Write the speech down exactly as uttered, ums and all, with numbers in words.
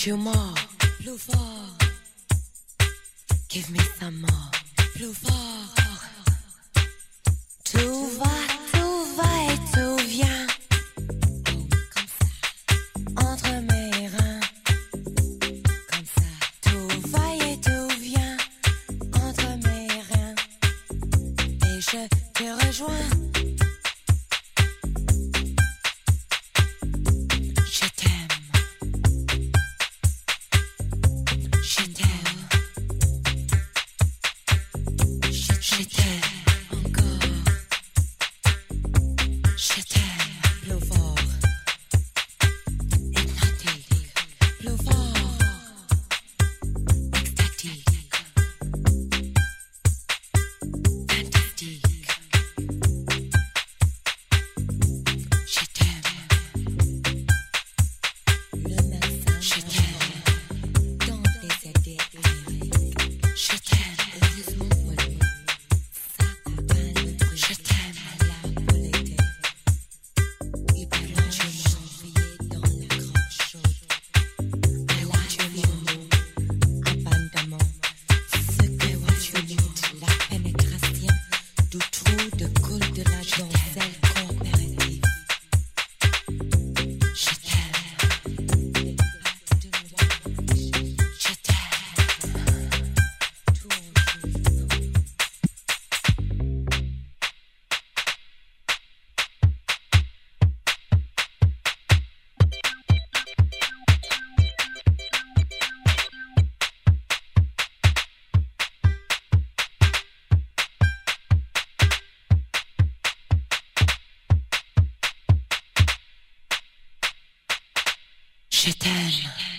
you more, plus fort. Give me some more, plus fort. Tout va, tout va et tout vient. Comme ça. Entre mes reins. Comme ça. Tout va et tout vient. Entre mes reins. Et je te rejoins. Je t'aime. Je t'aime. Je, je t'aime encore. Je t'aime plus fort. Hypnotique. Plus fort. Extatique. Fantastique. Je t'aime. Le médecin je t'aime. Dans tes idées lyriques. Je t'aime. Dis-moi pour ça accompagne le truc. Je t'aime. La politique. Hyper je m'envoyais dans la grotte chaude. I want you more. Abandonnement. Ce que what you need. La pénétration du trou de coule de la donzelle coopérative. Je t'aime. Je t'aime. Tout en joue. Je t'aime.